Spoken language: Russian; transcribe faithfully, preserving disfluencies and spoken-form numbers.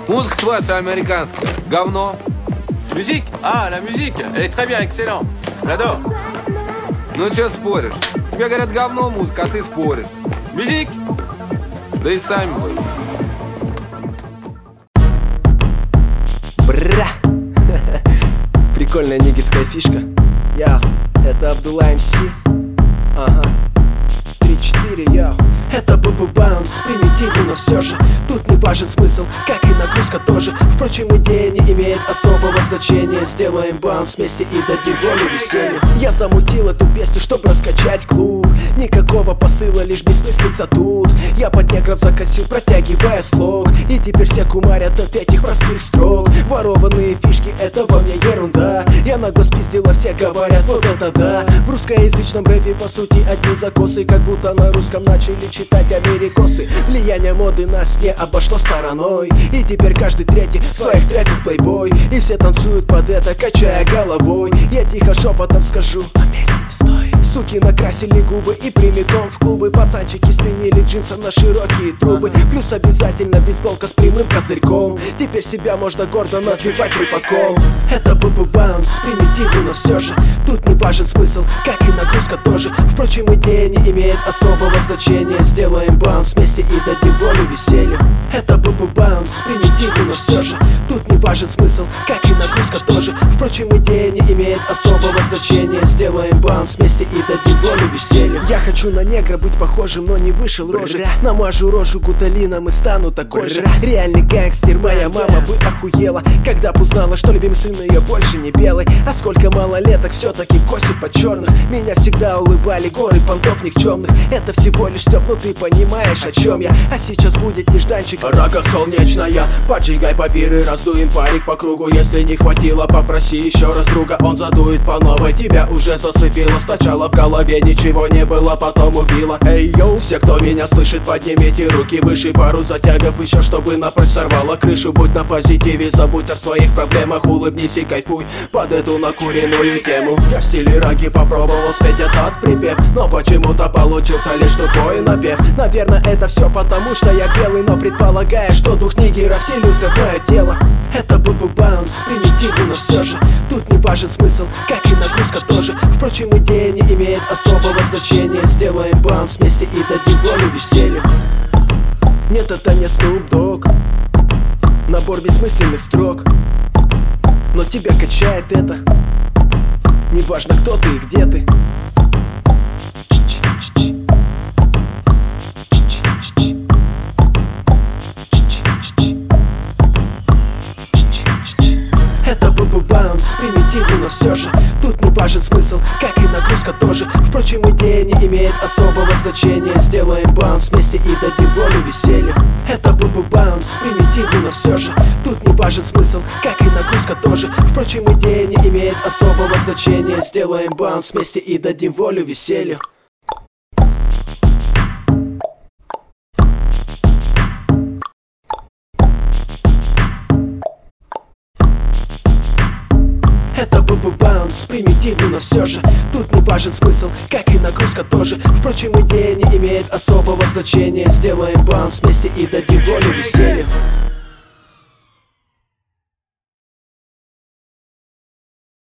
Музыка твоя вся американская. Говно. Musique? Ah, la musique. Elle est très bien, excellent. J'adore. Ну чё споришь? Тебе говорят говно музыка, а ты споришь. Musique? Да и сами вы. Бра! Прикольная нигерская фишка. Я, это Абдулла эм си. Ага. три-четыре, я. Это ББ Баунс, примитивный, но все же тут не важен смысл, как и нагрузка тоже. Впрочем, идея не имеет особого значения. Сделаем баунс вместе и дадим волю веселью. Я замутил эту песню, чтобы раскачать клуб. Никакого посыла, лишь бессмыслица тут. Я под негров закосил, протягивая слог. И теперь все кумарят от этих простых строк. Ворованные фишки, это во мне ерунда. Я нагло спиздила, все говорят, вот это да. В русскоязычном рэпе по сути одни закосы, как будто на русском начали читать америкосы. Влияние моды нас не обошло стороной. И теперь каждый третий в своих треках плейбой. И все танцуют под это, качая головой. Я тихо шепотом скажу: на месте не стой. Суки накрасили губы и прямиком в клубы. Пацанчики сменили джинсы на широкие трубы. Плюс обязательно бейсболка с прямым козырьком. Теперь себя можно гордо называть рыбаком. Это ББ Баунс, примитивный, но все же тут не важен смысл, как и нагрузка тоже. Впрочем, идея не имеет особого значения. Сделаем баунс вместе и дадим волю веселью. Это ББ Баунс, примитивный, но все же тут не важен смысл, как и нагрузка тоже. Впрочем, идея не имеет особого значения. Сделаем баунс вместе и дадим волю веселью. Я хочу на негра быть похожим, но не вышел рожи. Намажу рожу гуталином и стану такой же. Реальный гангстер, моя мама бы охуела, когда б узнала, что любимый сын ее больше не белый. А сколько малолеток все-таки косит под черных. Меня всегда улыбали горы понтов никчемных. Это всего лишь стёб, ну ты понимаешь, о чем я. А сейчас будет нежданчик, рага солнечная. Поджигай папиры, раздуем парик по кругу. Если не хватило, попроси еще раз друга, он задует по новой. Тебя уже засыпило, сначала в голове ничего не было, потом убило. Эй, йоу, все, кто меня слышит, поднимите руки выше. Пару затягов еще, чтобы напрочь сорвало крышу. Будь на позитиве, забудь о своих проблемах. Улыбнись и кайфуй под эту накуренную тему. Я в стиле раги попробовал спеть этот припев, но почему-то получился лишь тупой напев. Наверное, это все потому, что я белый, но предполагая, что дух нигера вселился в мое тело. Это ББ Баунс, примитивный, но все же тут не важен смысл, как и нагрузка тоже. Впрочем, идея не имеет особого значения. Сделаем баунс вместе и дадим волю веселью. Нет, это не Snoop Dogg, набор бессмысленных строк, но тебя качает это. Неважно, кто ты и где ты. Это ББ Баунс, примитивный, но все же тут не важен смысл, как и нагрузка тоже. Впрочем, идея не имеет особого значения. Сделаем баунс вместе и дадим волю веселью. Это ББ Баунс, примитивный, но все же тут не важен смысл, как и нагрузка тоже. Впрочем, идея не имеет особого значения. Сделаем баунс вместе и дадим волю веселью. Это ББ Баунс, примитивный, но все же тут не важен смысл, как и нагрузка тоже. Впрочем, идея не имеет особого значения. Сделаем баунс вместе и дадим волю веселью.